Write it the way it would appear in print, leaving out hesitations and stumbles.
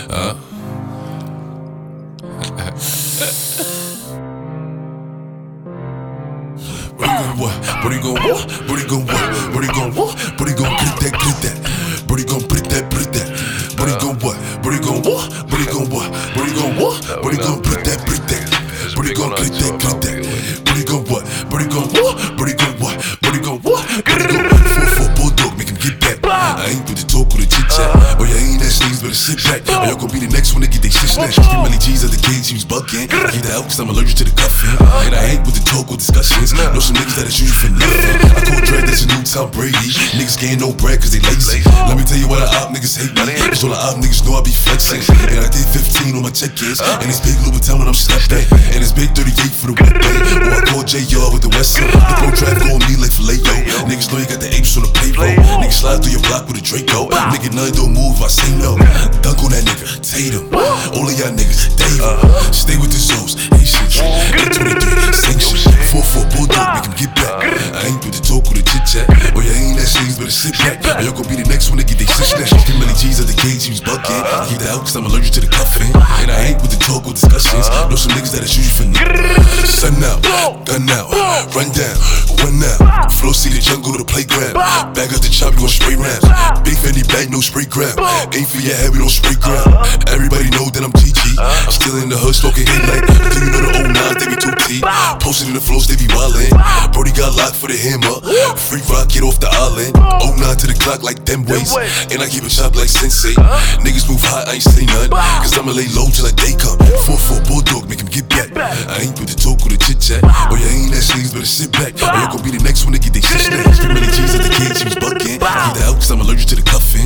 Brody gon' what? Brody gon' what? Brody gon' what? Brody gon' put that, put that. Brody gon' put that, put that. Brody gon' what? Brody gon' what? Brody gon' what? Brody gon' what? Brody gon' put that, put that. Brody gon' put that, put that. Brody gon' what? Brody gon' what? Brody gon' what? Brody gon' what? Brody gon' 4-4 bulldog, make him get back. I ain't with the talk or the chit chat. Oh yeah, ain't that sneeze, better sit back. Oh y'all gon' be the next one to get they shit snatched. Three Melly G's at the cage, he was bucking. I get out cause I'm allergic to the cuffing. And I ain't with the talk or discussions. Know some niggas that is usually for nothing. I call Dre, that's a new Tom Brady. Niggas getting no bread cause they lazy. Let me tell you why the op niggas hate me. Cause all the op niggas know I be flexing. And I did 15 on my check-ins. And it's big Louboutin when I'm stepping. And it's big 38 for the weekend. Or I call JR with the West End. The pro trap gon' me like filet yo. Niggas know you got the apes on the payroll. Niggas slide through your block with a Draco. Nigga none don't move, I say no. Dunk on that nigga, Tatum. All of y'all niggas, David. Stay with the Zoes, Haitians. 823, sanctions. 4-4 bulldog, make him get back. I ain't with the talk or the chit chat. Oh yeah, ain't that sneeze, better sit back. Or y'all gon' be the next one to get they shit snatched. Three Melly G's at the cage, he was bucking. I keep that out cause I'm allergic to the cuffing. And I ain't with the talk or discussions. Know some niggas that is usually for nothing. Sun out, gun out, run down, run out. Flow see the jungle to the playground. Bag up the chop, you gon' spray rounds. Big Fendi bag, no spray ground. Aim for your head, we don't spray ground. Everybody know that I'm GG. Still in the hood, smoking headlight. Do you know the 09, they be 2T. Posted in the flows, they be wildin'. Brody got locked for the hammer. Free rock, get off the island. 09 to the clock like them ways. And I keep it chopped like Sensei. Niggas move hot, I ain't say none. Cause I'ma lay low till like day come. 4-4 bulldog, make him get back. I ain't with the talk or the chit chat. Oh yeah, ain't that sneeze, better sit back. Or y'all gon' be the next one to get they shit snatched. Three Melly G's at the cage, he was bucking. I keep that out cause I'm allergic to the cuffing.